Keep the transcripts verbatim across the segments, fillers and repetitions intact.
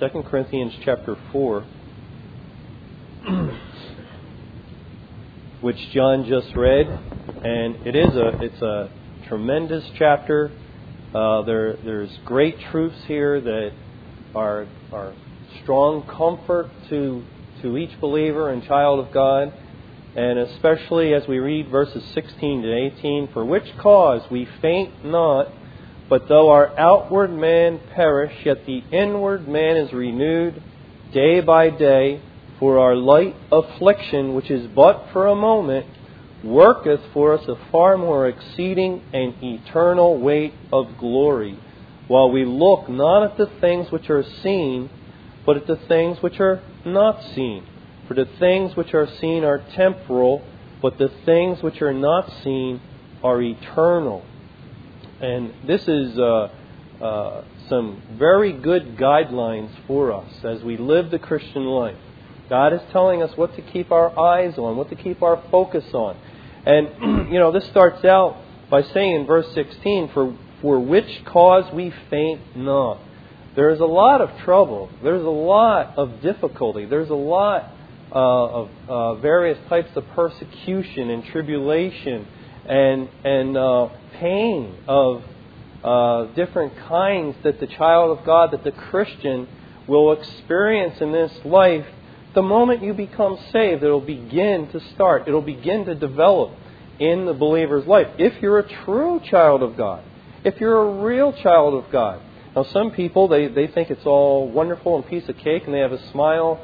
Second Corinthians chapter four, which John just read, and it is a it's a tremendous chapter. Uh, there there's great truths here that are are strong comfort to to each believer and child of God, and especially as we read verses sixteen to eighteen. For which cause we faint not, but though our outward man perish, yet the inward man is renewed day by day. For our light affliction, which is but for a moment, worketh for us a far more exceeding and eternal weight of glory, while we look not at the things which are seen, but at the things which are not seen. For the things which are seen are temporal, but the things which are not seen are eternal. And this is uh, uh, some very good guidelines for us as we live the Christian life. God is telling us what to keep our eyes on, what to keep our focus on. And, you know, this starts out by saying in verse sixteen, for, for which cause we faint not. There is a lot of trouble. There's a lot of difficulty. There's a lot uh, of uh, various types of persecution and tribulation and, and uh, pain of uh, different kinds that the child of God, that the Christian will experience in this life. The moment you become saved, it'll begin to start. It'll begin to develop in the believer's life. If you're a true child of God, if you're a real child of God. Now, some people, they, they think it's all wonderful and piece of cake, and they have a smile,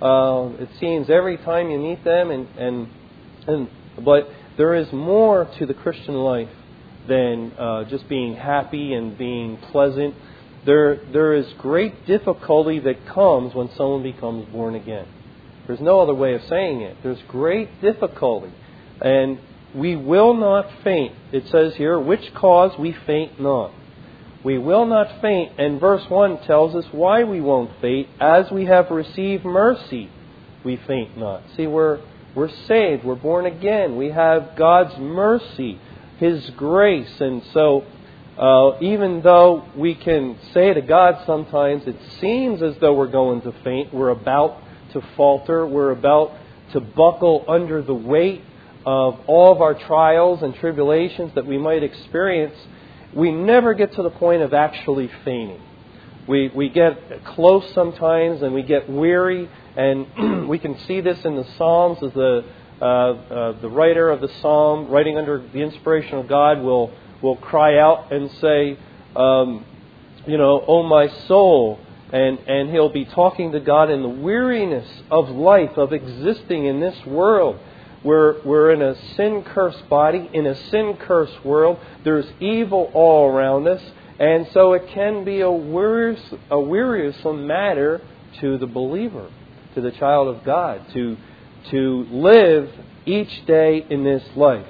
uh, it seems, every time you meet them. And, and, and But there is more to the Christian life than uh, just being happy and being pleasant. There, there is great difficulty that comes when someone becomes born again. There's no other way of saying it. There's great difficulty. And we will not faint. It says here, which cause we faint not. We will not faint. And verse one tells us why we won't faint. As we have received mercy, we faint not. See, we're, we're saved. We're born again. We have God's mercy, His grace. And so Uh, even though we can say to God sometimes, it seems as though we're going to faint, we're about to falter, we're about to buckle under the weight of all of our trials and tribulations that we might experience, we never get to the point of actually fainting. We we get close sometimes and we get weary, and we can see this in the Psalms as the uh, uh, the writer of the Psalm, writing under the inspiration of God, will will cry out and say, um, you know, "Oh my soul," and and he'll be talking to God in the weariness of life, of existing in this world. We're we're in a sin-cursed body, in a sin-cursed world. There's evil all around us, and so it can be a wearisome, a wearisome matter to the believer, to the child of God, to to live each day in this life.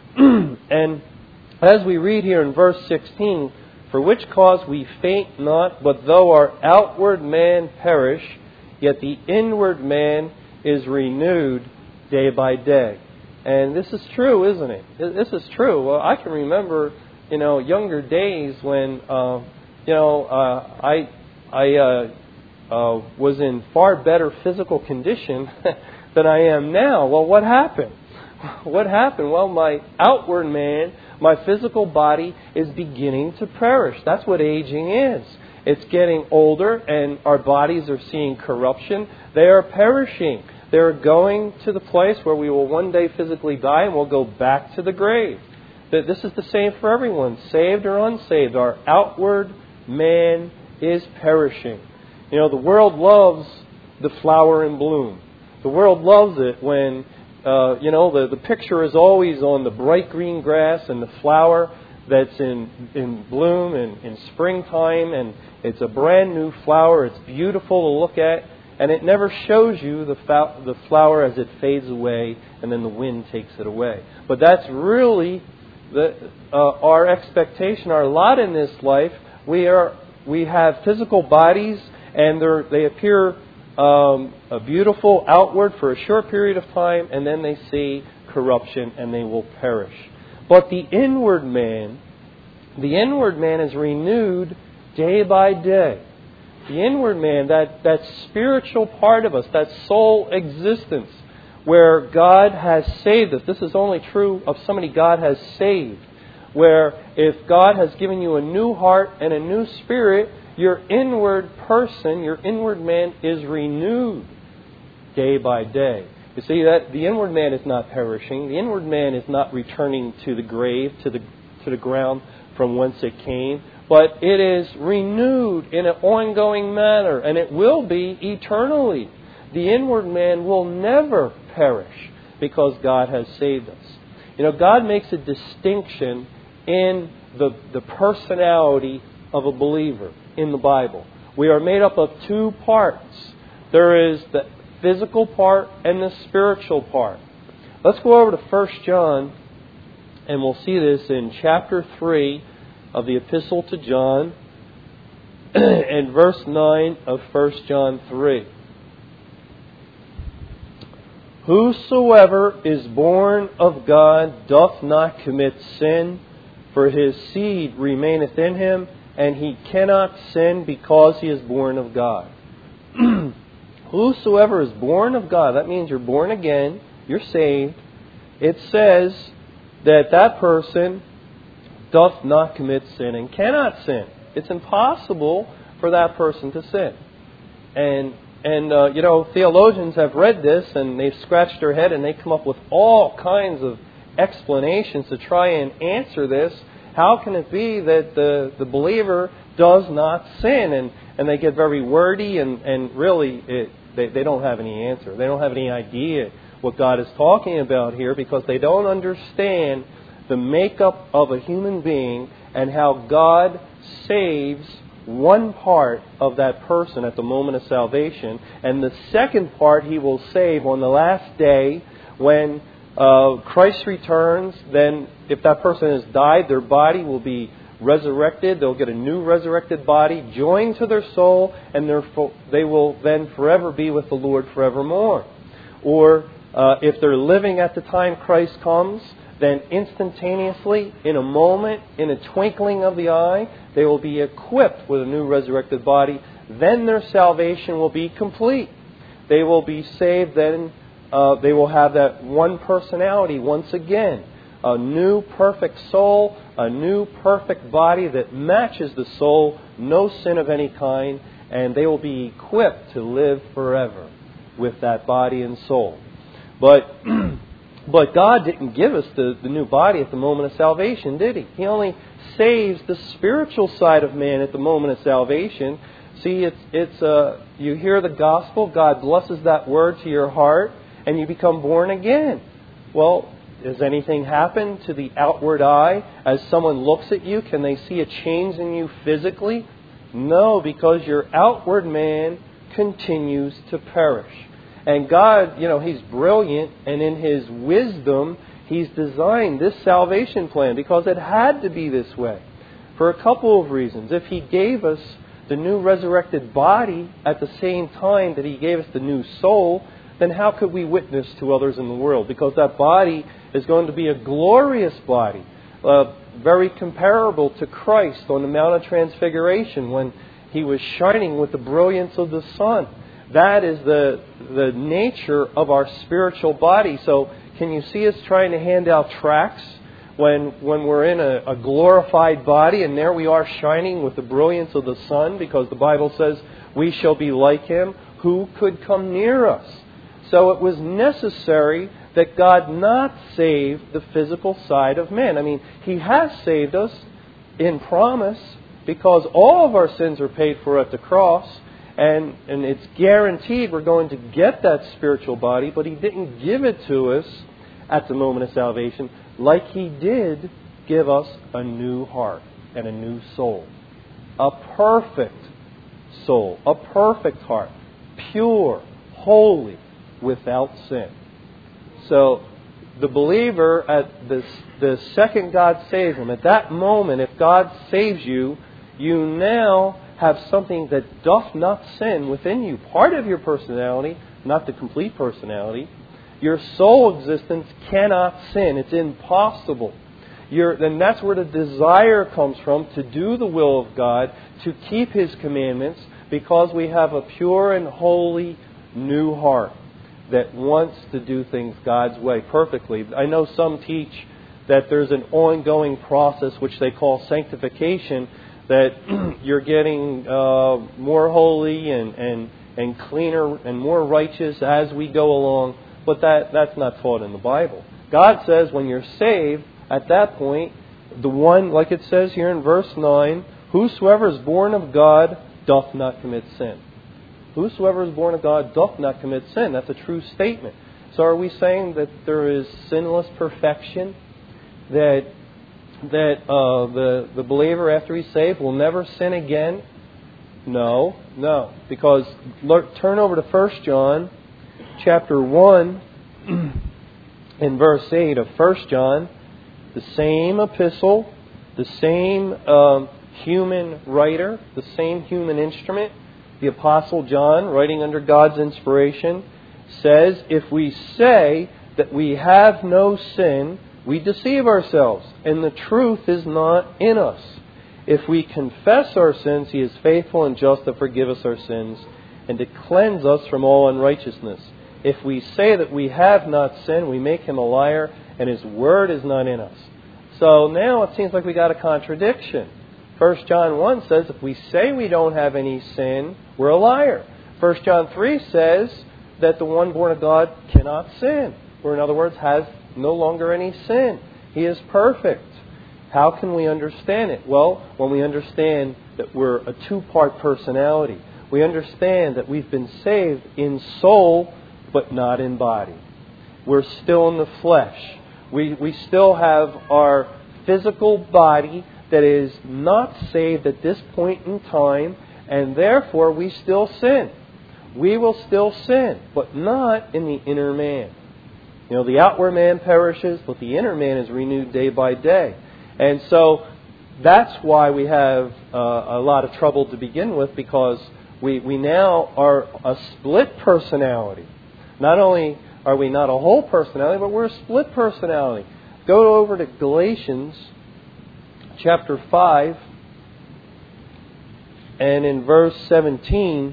And as we read here in verse sixteen, for which cause we faint not, but though our outward man perish, yet the inward man is renewed day by day. And this is true, isn't it? This is true. Well, I can remember, you know, younger days when, uh, you know, uh, I I uh, uh, was in far better physical condition than I am now. Well, what happened? What happened? Well, my outward man, my physical body is beginning to perish. That's what aging is. It's getting older and our bodies are seeing corruption. They are perishing. They're going to the place where we will one day physically die and we'll go back to the grave. This is the same for everyone, saved or unsaved. Our outward man is perishing. You know, the world loves the flower in bloom. The world loves it when Uh, you know, the, the picture is always on the bright green grass and the flower that's in, in bloom in, in springtime, and it's a brand new flower. It's beautiful to look at, and it never shows you the, fa- the flower as it fades away and then the wind takes it away. But that's really the, uh, our expectation, our lot in this life. We are we have physical bodies, and they're, they appear Um, a beautiful outward for a short period of time, and then they see corruption and they will perish. But the inward man, the inward man is renewed day by day. The inward man, that, that spiritual part of us, that soul existence, where God has saved us. This is only true of somebody God has saved. Where if God has given you a new heart and a new spirit, your inward person, your inward man is renewed day by day. You see that the inward man is not perishing. The inward man is not returning to the grave, to the to the ground from whence it came. But it is renewed in an ongoing manner, and it will be eternally. The inward man will never perish because God has saved us. You know, God makes a distinction in the, the personality of a believer in the Bible. We are made up of two parts. There is the physical part and the spiritual part. Let's go over to First John, and we'll see this in chapter three of the Epistle to John and verse nine of First John three. Whosoever is born of God doth not commit sin, for his seed remaineth in him, and he cannot sin because he is born of God. Whosoever is born of God, that means you're born again, you're saved. It says that that person doth not commit sin and cannot sin. It's impossible for that person to sin. And, and uh, you know, theologians have read this and they've scratched their head and they come up with all kinds of explanations to try and answer this. How can it be that the, the believer does not sin? And, and they get very wordy and, and really it, they, they don't have any answer. They don't have any idea what God is talking about here because they don't understand the makeup of a human being and how God saves one part of that person at the moment of salvation, and the second part He will save on the last day when uh, Christ returns. Then if that person has died, their body will be resurrected. They'll get a new resurrected body joined to their soul, and they will then forever be with the Lord forevermore. Or uh, if they're living at the time Christ comes, then instantaneously, in a moment, in a twinkling of the eye, they will be equipped with a new resurrected body. Then their salvation will be complete. They will be saved. Then uh, they will have that one personality once again. A new perfect soul, a new perfect body that matches the soul, no sin of any kind, and they will be equipped to live forever with that body and soul. But But God didn't give us the, the new body at the moment of salvation, did He? He only saves the spiritual side of man at the moment of salvation. See, it's it's uh, you hear the gospel, God blesses that word to your heart, and you become born again. Well, does anything happen to the outward eye? As someone looks at you, can they see a change in you physically? No, because your outward man continues to perish. And God, you know, He's brilliant, and in His wisdom, He's designed this salvation plan because it had to be this way for a couple of reasons. If He gave us the new resurrected body at the same time that He gave us the new soul, then how could we witness to others in the world? Because that body is going to be a glorious body, uh, very comparable to Christ on the Mount of Transfiguration when He was shining with the brilliance of the sun. That is the the nature of our spiritual body. So can you see us trying to hand out tracts when when we're in a, a glorified body and there we are shining with the brilliance of the sun because the Bible says we shall be like Him? Who could come near us? So it was necessary that God not save the physical side of man. I mean, He has saved us in promise because all of our sins are paid for at the cross. And, and it's guaranteed we're going to get that spiritual body, but He didn't give it to us at the moment of salvation like He did give us a new heart and a new soul. A perfect soul, a perfect heart, pure, holy, without sin. So the believer, at the, the second God saves him, at that moment, if God saves you, you now have something that doth not sin within you. Part of your personality, not the complete personality. Your soul existence cannot sin. It's impossible. You're, and that's where the desire comes from, to do the will of God, to keep His commandments, Because we have a pure and holy new heart that wants to do things God's way perfectly. I know some teach that there's an ongoing process which they call sanctification, that you're getting uh, more holy and, and, and cleaner and more righteous as we go along. But that, that's not taught in the Bible. God says when you're saved, at that point, the one, like it says here in verse nine, whosoever is born of God doth not commit sin. Whosoever is born of God doth not commit sin. That's a true statement. So are we saying that there is sinless perfection? That that uh, the, the believer after he's saved will never sin again? No, no. Because look, turn over to First John chapter one in verse eight of First John. The same epistle, the same um, human writer, the same human instrument. The Apostle John, writing under God's inspiration, says, if we say that we have no sin, we deceive ourselves, and the truth is not in us. If we confess our sins, He is faithful and just to forgive us our sins and to cleanse us from all unrighteousness. If we say that we have not sinned, we make Him a liar, and His word is not in us. So now it seems like we got a contradiction. First John one says if we say we don't have any sin, we're a liar. First John three says that the one born of God cannot sin, or in other words, has no longer any sin. He is perfect. How can we understand it? Well, when we understand that we're a two-part personality. We understand that we've been saved in soul, but not in body. We're still in the flesh. We, we still have our physical body that is not saved at this point in time, and therefore we still sin. We will still sin, but not in the inner man. You know, the outward man perishes, but the inner man is renewed day by day. And so that's why we have uh, a lot of trouble to begin with, because we, we now are a split personality. Not only are we not a whole personality, but we're a split personality. Go over to Galatians chapter five, and in verse seventeen,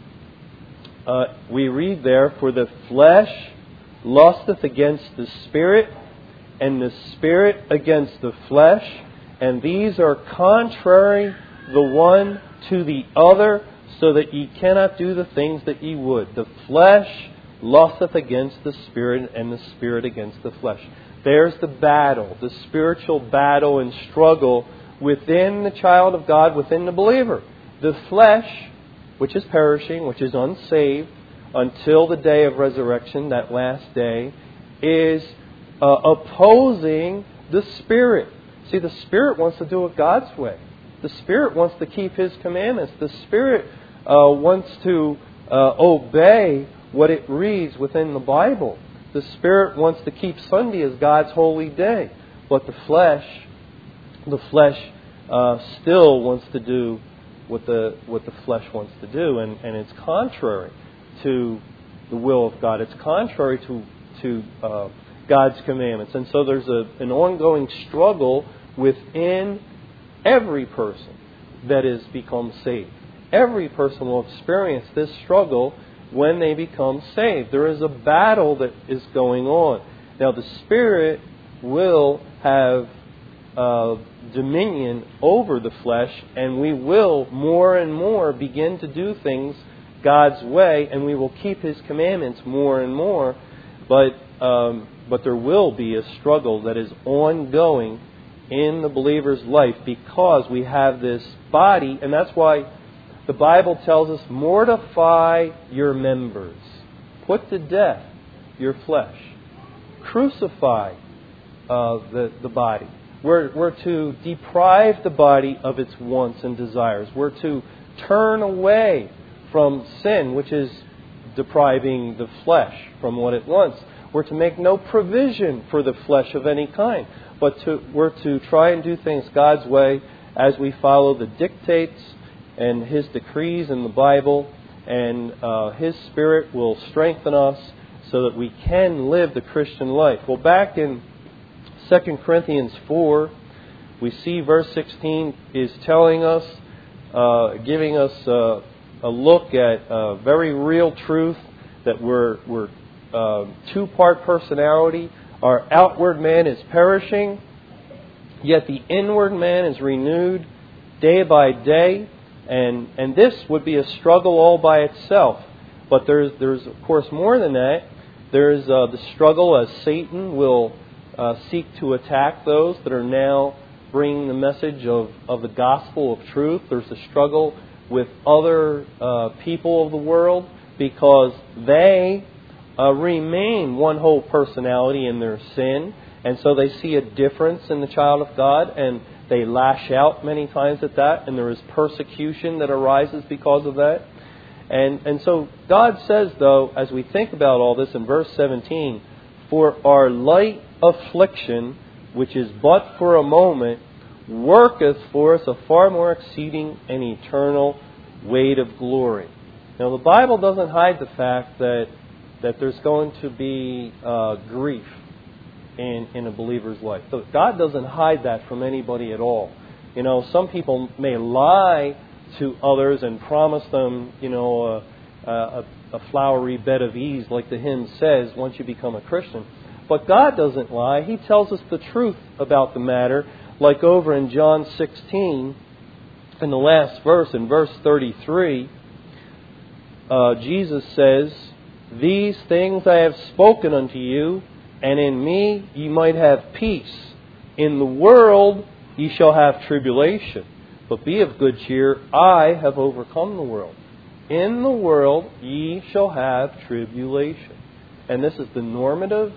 uh, we read there, for the flesh lusteth against the Spirit, and the Spirit against the flesh, and these are contrary the one to the other, so that ye cannot do the things that ye would. The flesh lusteth against the Spirit, and the Spirit against the flesh. There's the battle, the spiritual battle and struggle within the child of God, within the believer. The flesh, which is perishing, which is unsaved, until the day of resurrection, that last day, is uh, opposing the Spirit. See, the Spirit wants to do it God's way. The Spirit wants to keep His commandments. The Spirit uh, wants to uh, obey what it reads within the Bible. The Spirit wants to keep Sunday as God's holy day. But the flesh, the flesh uh, still wants to do what the what the flesh wants to do, and, and it's contrary to the will of God. It's contrary to to uh, God's commandments. And so there's a, an ongoing struggle within every person that has become saved. Every person will experience this struggle when they become saved. There is a battle that is going on. Now the Spirit will have uh, dominion over the flesh, and we will more and more begin to do things God's way, and we will keep His commandments more and more. But um, but there will be a struggle that is ongoing in the believer's life, because we have this body, and that's why the Bible tells us, mortify your members. Put to death your flesh. Crucify uh, the, the body. We're, we're to deprive the body of its wants and desires. We're to turn away from sin, which is depriving the flesh from what it wants. We're to make no provision for the flesh of any kind, but to, we're to try and do things God's way as we follow the dictates and His decrees in the Bible, and uh, His Spirit will strengthen us so that we can live the Christian life. Well, back in Second Corinthians four, we see verse sixteen is telling us, uh, giving us uh, a look at a very real truth that we're, we're uh, two-part personality. Our outward man is perishing, yet the inward man is renewed day by day. And, and this would be a struggle all by itself. But there's, there's of course, more than that. There's uh, the struggle as Satan will uh, seek to attack those that are now bringing the message of, of the gospel of truth. There's the struggle with other uh, people of the world because they uh, remain one whole personality in their sin. And so they see a difference in the child of God and they lash out many times at that. And there is persecution that arises because of that. And and so God says, though, as we think about all this in verse seventeen, for our light affliction, which is but for a moment, worketh for us a far more exceeding and eternal weight of glory. Now, the Bible doesn't hide the fact that that there's going to be uh, grief in, in a believer's life. So God doesn't hide that from anybody at all. You know, some people may lie to others and promise them, you know, a, a, a flowery bed of ease, like the hymn says, once you become a Christian. But God doesn't lie. He tells us the truth about the matter, like over in John sixteen, in the last verse, in verse thirty-three, uh, Jesus says, these things I have spoken unto you, and in me ye might have peace. In the world ye shall have tribulation. But be of good cheer, I have overcome the world. In the world ye shall have tribulation. And this is the normative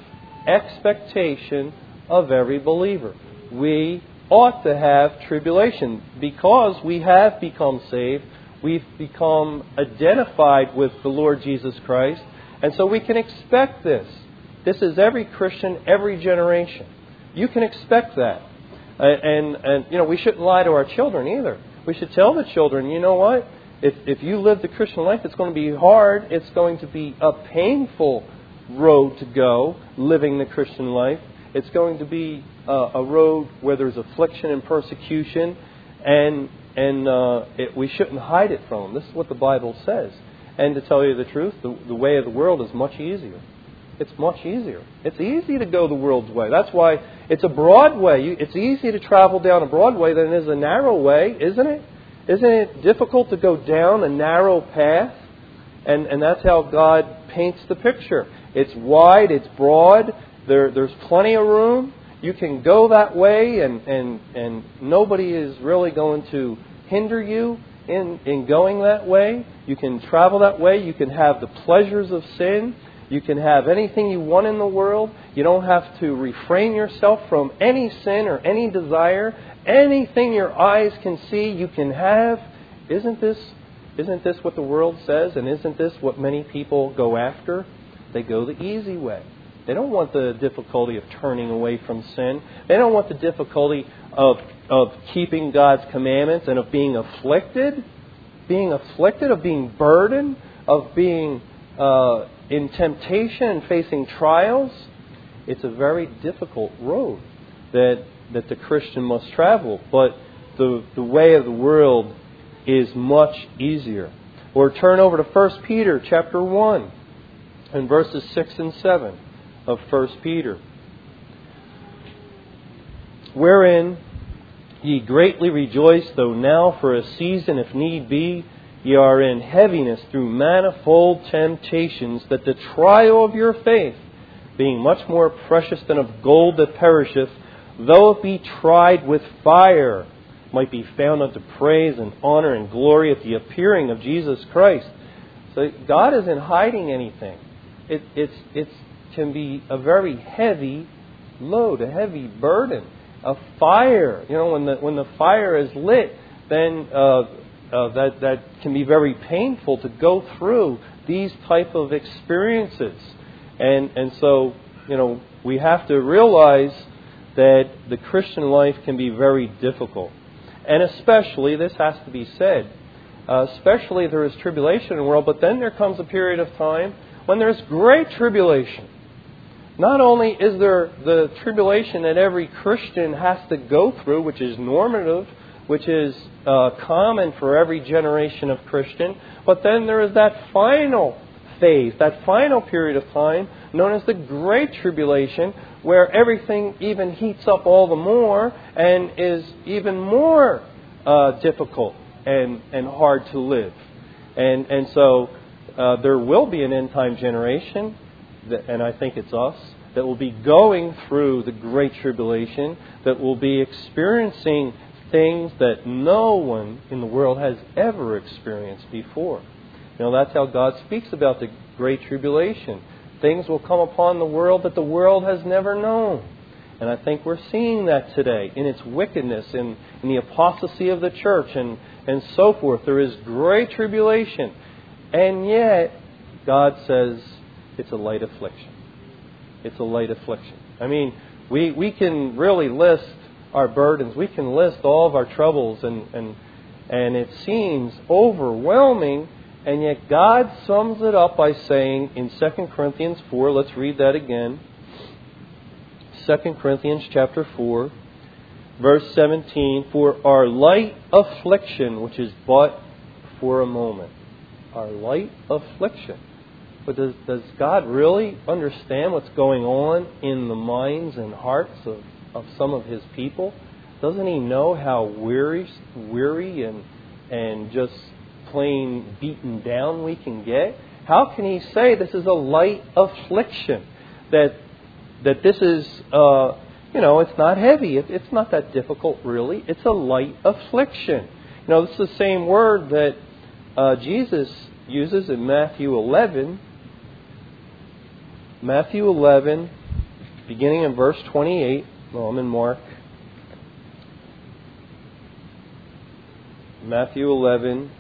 expectation of every believer. We ought to have tribulation because we have become saved. We've become identified with the Lord Jesus Christ. And so we can expect this. This is every Christian, every generation. You can expect that. Uh, and, and, you know, we shouldn't lie to our children either. We should tell the children, you know what? If, if you live the Christian life, it's going to be hard. It's going to be a painful road to go, living the Christian life. It's going to be uh, a road where there's affliction and persecution. And, and uh, it, we shouldn't hide it from them. This is what the Bible says. And to tell you the truth, the, the way of the world is much easier. It's much easier. It's easy to go the world's way. That's why it's a broad way. It's easy to travel down a broad way than it is a narrow way, isn't it? Isn't it difficult to go down a narrow path? And and that's how God paints the picture. It's wide, it's broad, there there's plenty of room. You can go that way and, and, and nobody is really going to hinder you in, in going that way. You can travel that way. You can have the pleasures of sin. You can have anything you want in the world. You don't have to refrain yourself from any sin or any desire. Anything your eyes can see, you can have. Isn't this, isn't this what the world says? And isn't this what many people go after? They go the easy way. They don't want the difficulty of turning away from sin. They don't want the difficulty of, of keeping God's commandments and of being afflicted. Being afflicted, of being burdened, of being uh, in temptation and facing trials. It's a very difficult road that that the Christian must travel. But the the way of the world is much easier. Or turn over to First Peter chapter one and verses six and seven of First Peter. Wherein ye greatly rejoice, though now for a season, if need be, ye are in heaviness through manifold temptations, that the trial of your faith, being much more precious than of gold that perisheth, though it be tried with fire, might be found unto praise and honor and glory at the appearing of Jesus Christ. So God isn't hiding anything. It it's it's can be a very heavy load, a heavy burden, a fire. You know, when the when the fire is lit, then uh, uh, that that can be very painful to go through these type of experiences. And and so, you know, we have to realize that the Christian life can be very difficult. And especially, this has to be said, uh, especially there is tribulation in the world, but then there comes a period of time when there's great tribulation. Not only is there the tribulation that every Christian has to go through, which is normative which is uh, common for every generation of Christian. But then there is that final phase, that final period of time known as the Great Tribulation, where everything even heats up all the more and is even more uh, difficult and, and hard to live. And, and so uh, there will be an end-time generation, that, and I think it's us, that will be going through the Great Tribulation, that will be experiencing things that no one in the world has ever experienced before. You know, that's how God speaks about the Great Tribulation. Things will come upon the world that the world has never known. And I think we're seeing that today in its wickedness, in, in the apostasy of the church, and, and so forth. There is great tribulation. And yet, God says it's a light affliction. It's a light affliction. I mean, we, we can really list our burdens. We can list all of our troubles, and, and, and it seems overwhelming. And yet God sums it up by saying in Second Corinthians four, let's read that again. Second Corinthians chapter four, verse seventeen, for our light affliction, which is but for a moment. Our light affliction. But does, does God really understand what's going on in the minds and hearts of, of some of His people? Doesn't He know how weary, weary and and just plain beaten down we can get? How can He say this is a light affliction? That that this is, uh, you know, it's not heavy. It, it's not that difficult, really. It's a light affliction. You know, this is the same word that uh, Jesus uses in Matthew eleven. Matthew eleven, beginning in verse twenty-eight. Well, I'm in Mark. Matthew eleven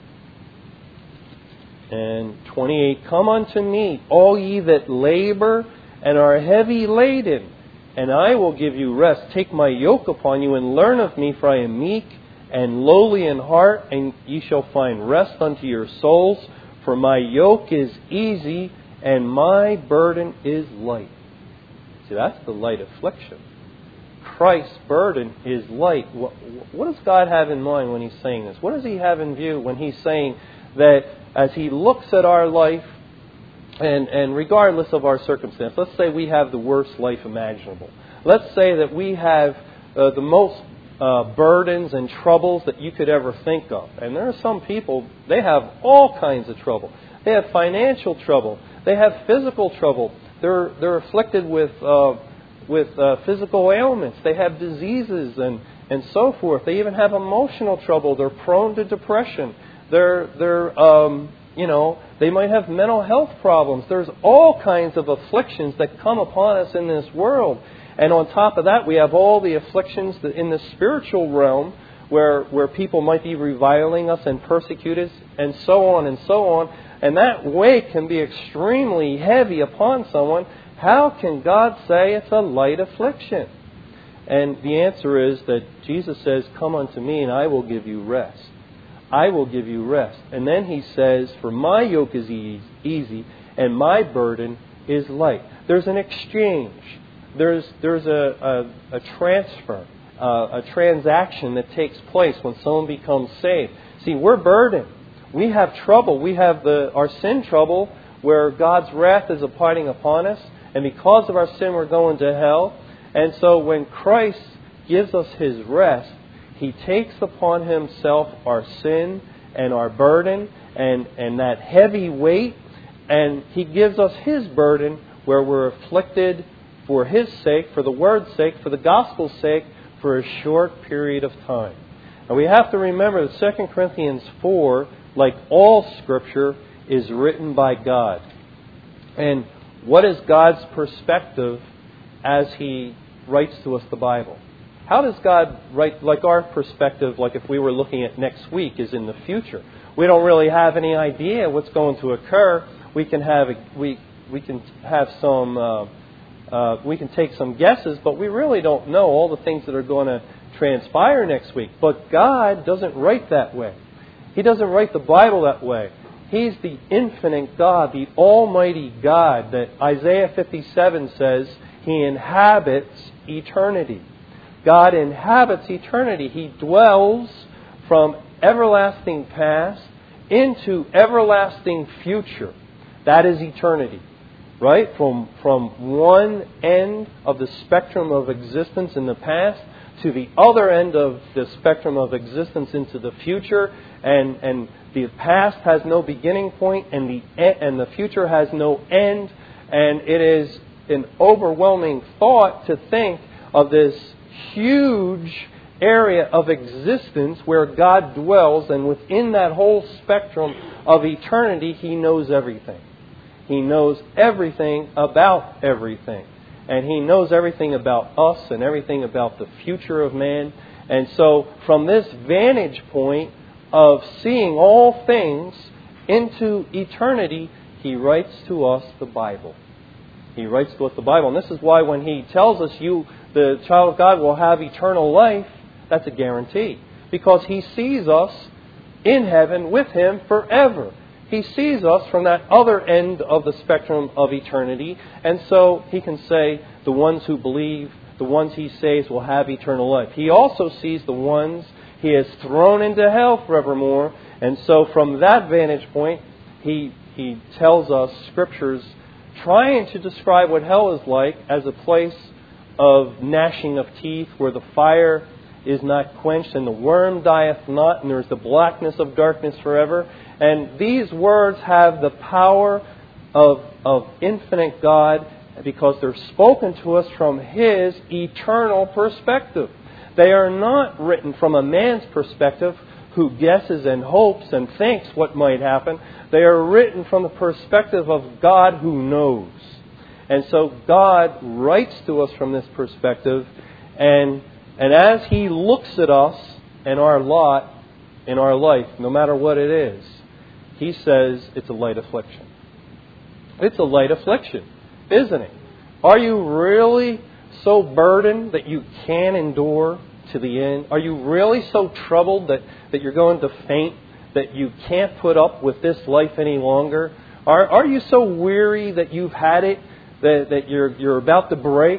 and twenty-eight. Come unto me, all ye that labor and are heavy laden, and I will give you rest. Take my yoke upon you and learn of me, for I am meek and lowly in heart, and ye shall find rest unto your souls. For my yoke is easy and my burden is light. See, that's the light affliction. Christ's burden is light. What, what does God have in mind when He's saying this? What does He have in view when He's saying that as He looks at our life, and, and regardless of our circumstance, let's say we have the worst life imaginable. Let's say that we have uh, the most uh, burdens and troubles that you could ever think of. And there are some people, they have all kinds of trouble. They have financial trouble. They have physical trouble. They're they're afflicted with uh, with uh, physical ailments. They have diseases and, and so forth. They even have emotional trouble. They're prone to depression. They're they're um, you know they might have mental health problems. There's all kinds of afflictions that come upon us in this world. And on top of that, we have all the afflictions that in the spiritual realm, where where people might be reviling us and persecute us, and so on and so on. And that weight can be extremely heavy upon someone. How can God say it's a light affliction? And the answer is that Jesus says, come unto me and I will give you rest. I will give you rest. And then He says, for my yoke is easy and my burden is light. There's an exchange. There's there's a, a, a transfer, uh, a transaction that takes place when someone becomes saved. See, we're burdened. We have trouble. We have the our sin trouble where God's wrath is abiding upon us. And because of our sin, we're going to hell. And so when Christ gives us His rest, He takes upon Himself our sin and our burden and, and that heavy weight. And He gives us His burden where we're afflicted for His sake, for the Word's sake, for the gospel's sake, for a short period of time. And we have to remember that Second Corinthians four, like all Scripture, is written by God. And what is God's perspective as He writes to us the Bible? How does God write, like our perspective, like if we were looking at next week, is in the future? We don't really have any idea what's going to occur. We can have we we can have some uh, uh, we can take some guesses, but we really don't know all the things that are going to transpire next week. But God doesn't write that way. He doesn't write the Bible that way. He's the infinite God, the almighty God that Isaiah fifty-seven says He inhabits eternity. God inhabits eternity. He dwells from everlasting past into everlasting future. That is eternity. Right? From, from one end of the spectrum of existence in the past to the other end of the spectrum of existence into the future. And, and the past has no beginning point and the, and the future has no end. And it is an overwhelming thought to think of this huge area of existence where God dwells, and within that whole spectrum of eternity, He knows everything. He knows everything about everything. And He knows everything about us and everything about the future of man. And so, from this vantage point of seeing all things into eternity, He writes to us the Bible. He writes to us the Bible. And this is why when He tells us you, the child of God, will have eternal life, that's a guarantee. Because He sees us in heaven with Him forever. He sees us from that other end of the spectrum of eternity. And so He can say the ones who believe, the ones He saves will have eternal life. He also sees the ones He has thrown into hell forevermore. And so from that vantage point, He, he tells us Scriptures trying to describe what hell is like as a place of gnashing of teeth, where the fire is not quenched and the worm dieth not, and there is the blackness of darkness forever. And these words have the power of, of infinite God because they're spoken to us from His eternal perspective. They are not written from a man's perspective who guesses and hopes and thinks what might happen. They are written from the perspective of God who knows. And so God writes to us from this perspective, and and as He looks at us and our lot in our life, no matter what it is, He says it's a light affliction. It's a light affliction, isn't it? Are you really so burdened that you can't endure to the end? Are you really so troubled that, that you're going to faint, that you can't put up with this life any longer? Are, are you so weary that you've had it, that, that you're, you're about to break?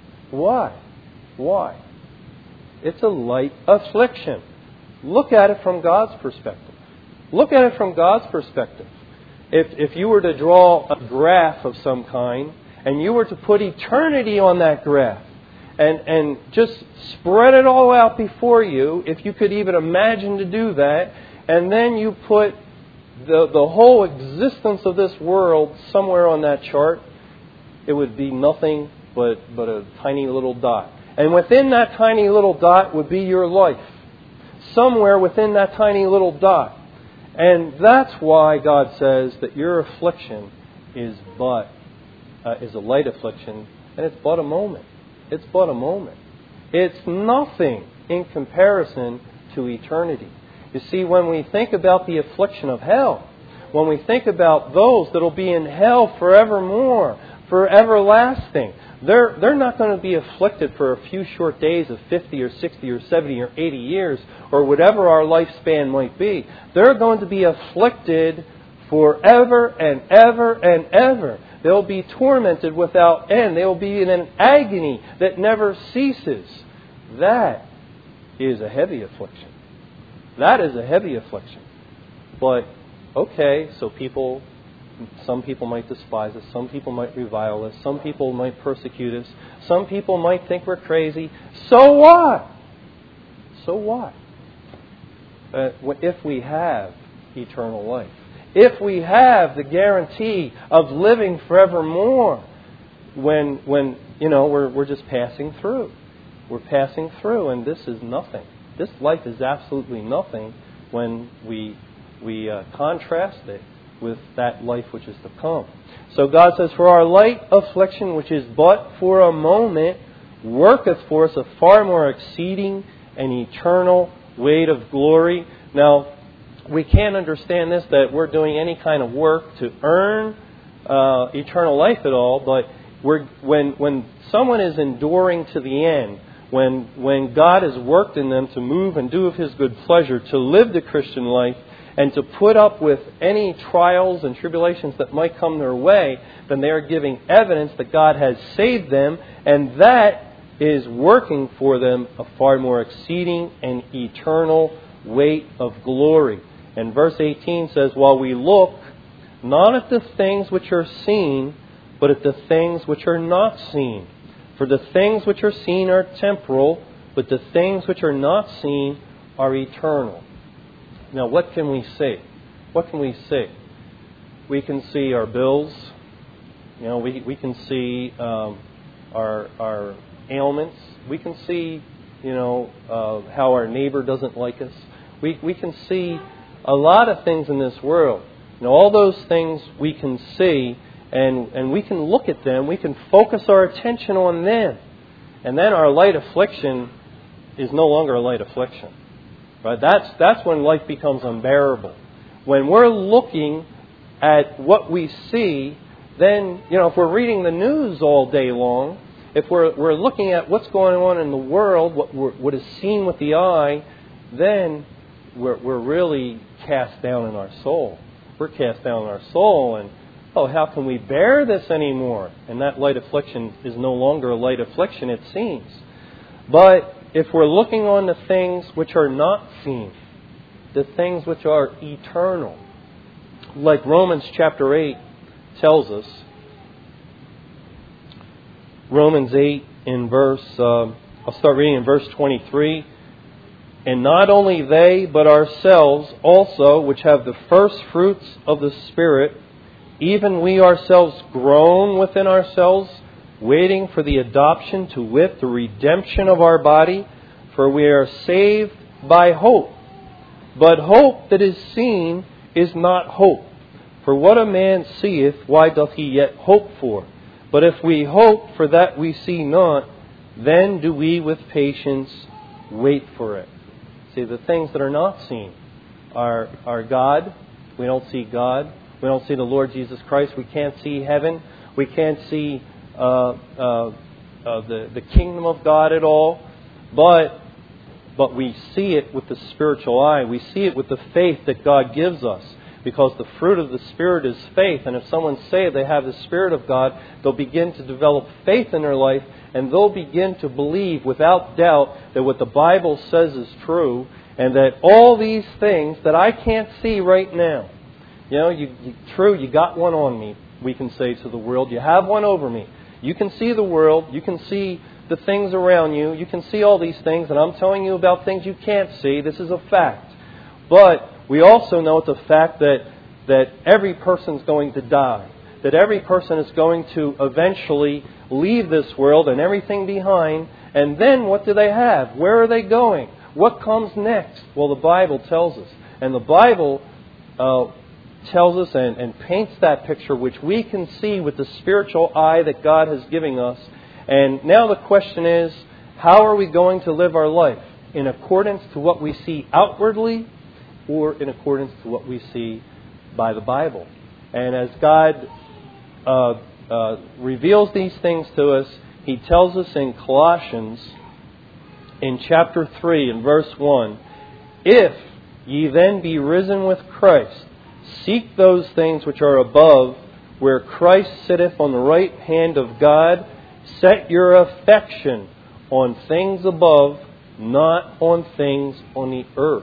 Why? Why? It's a light affliction. Look at it from God's perspective. Look at it from God's perspective. If, if you were to draw a graph of some kind, and you were to put eternity on that graph, and, and just spread it all out before you, if you could even imagine to do that, and then you put the, the whole existence of this world somewhere on that chart, it would be nothing but, but a tiny little dot. And within that tiny little dot would be your life. Somewhere within that tiny little dot. And that's why God says that your affliction is but uh, is a light affliction, and it's but a moment. It's but a moment. It's nothing in comparison to eternity. You see, when we think about the affliction of hell, when we think about those that will be in hell forevermore, for everlasting, they're they're not going to be afflicted for a few short days of fifty or sixty or seventy or eighty years, or whatever our lifespan might be. They're going to be afflicted forever and ever and ever. They'll be tormented without end. They will be in an agony that never ceases. That is a heavy affliction. That is a heavy affliction. But, okay, so people, some people might despise us. Some people might revile us. Some people might persecute us. Some people might think we're crazy. So what? So what? Uh, if we have eternal life. If we have the guarantee of living forevermore, when when you know we're we're just passing through, we're passing through, and this is nothing. This life is absolutely nothing when we we uh, contrast it with that life which is to come. So God says, "For our light affliction, which is but for a moment, worketh for us a far more exceeding and eternal weight of glory." Now, we can't understand this, that we're doing any kind of work to earn uh, eternal life at all, but we're, when when someone is enduring to the end, when when God has worked in them to move and do of His good pleasure, to live the Christian life, and to put up with any trials and tribulations that might come their way, then they are giving evidence that God has saved them, and that is working for them a far more exceeding and eternal weight of glory. And verse eighteen says, while we look not at the things which are seen, but at the things which are not seen. For the things which are seen are temporal, but the things which are not seen are eternal. Now, what can we see? What can we see? We can see our bills. You know, we we can see um, our our ailments. We can see, you know, uh, how our neighbor doesn't like us. We we can see a lot of things in this world. You know, all those things we can see, and and we can look at them. We can focus our attention on them, and then our light affliction is no longer a light affliction. Right? That's that's when life becomes unbearable. When we're looking at what we see, then, you know, if we're reading the news all day long, if we're we're looking at what's going on in the world, what we're, what is seen with the eye, then we're we're really cast down in our soul. We're cast down in our soul, and oh, how can we bear this anymore? And that light affliction is no longer a light affliction, it seems. But if we're looking on the things which are not seen, the things which are eternal, like Romans chapter eight tells us, Romans eight in verse, uh, I'll start reading in verse twenty-three. And not only they, but ourselves also, which have the first fruits of the Spirit, even we ourselves groan within ourselves, waiting for the adoption, to wit, the redemption of our body, for we are saved by hope. But hope that is seen is not hope. For what a man seeth, why doth he yet hope for? But if we hope for that we see not, then do we with patience wait for it. See, the things that are not seen are, are God. We don't see God. We don't see the Lord Jesus Christ. We can't see heaven. We can't see uh, uh, uh, the, the kingdom of God at all. But, but we see it with the spiritual eye. We see it with the faith that God gives us. Because the fruit of the Spirit is faith. And if someone say they have the Spirit of God, they'll begin to develop faith in their life. And they'll begin to believe without doubt that what the Bible says is true. And that all these things that I can't see right now. You know, you, you, true, you got one on me, we can say to the world. You have one over me. You can see the world. You can see the things around you. You can see all these things. And I'm telling you about things you can't see. This is a fact. But we also know it's a fact that, that every person's going to die. That every person is going to eventually leave this world and everything behind. And then what do they have? Where are they going? What comes next? Well, the Bible tells us. And the Bible uh, tells us and, and paints that picture which we can see with the spiritual eye that God has given us. And now the question is, how are we going to live our life? In accordance to what we see outwardly, or in accordance to what we see by the Bible. And as God uh, uh, reveals these things to us, He tells us in Colossians, in chapter three, in verse one, if ye then be risen with Christ, seek those things which are above, where Christ sitteth on the right hand of God. Set your affection on things above, not on things on the earth.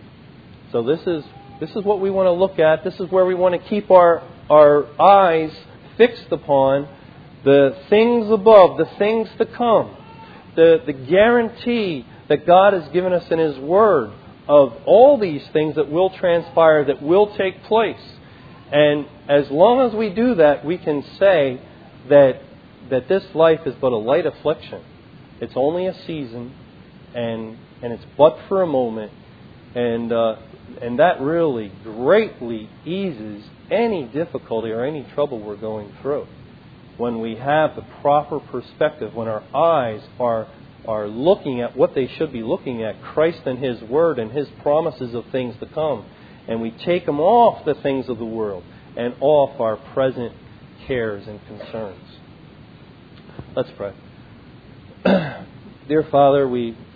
So this is this is what we want to look at. This is where we want to keep our, our eyes fixed upon the things above, the things to come. The, the guarantee that God has given us in His Word of all these things that will transpire, that will take place. And as long as we do that, we can say that that this life is but a light affliction. It's only a season, and and it's but for a moment. And uh, and that really greatly eases any difficulty or any trouble we're going through. When we have the proper perspective, when our eyes are are looking at what they should be looking at, Christ and His Word and His promises of things to come, and we take them off the things of the world and off our present cares and concerns. Let's pray. Dear Father, we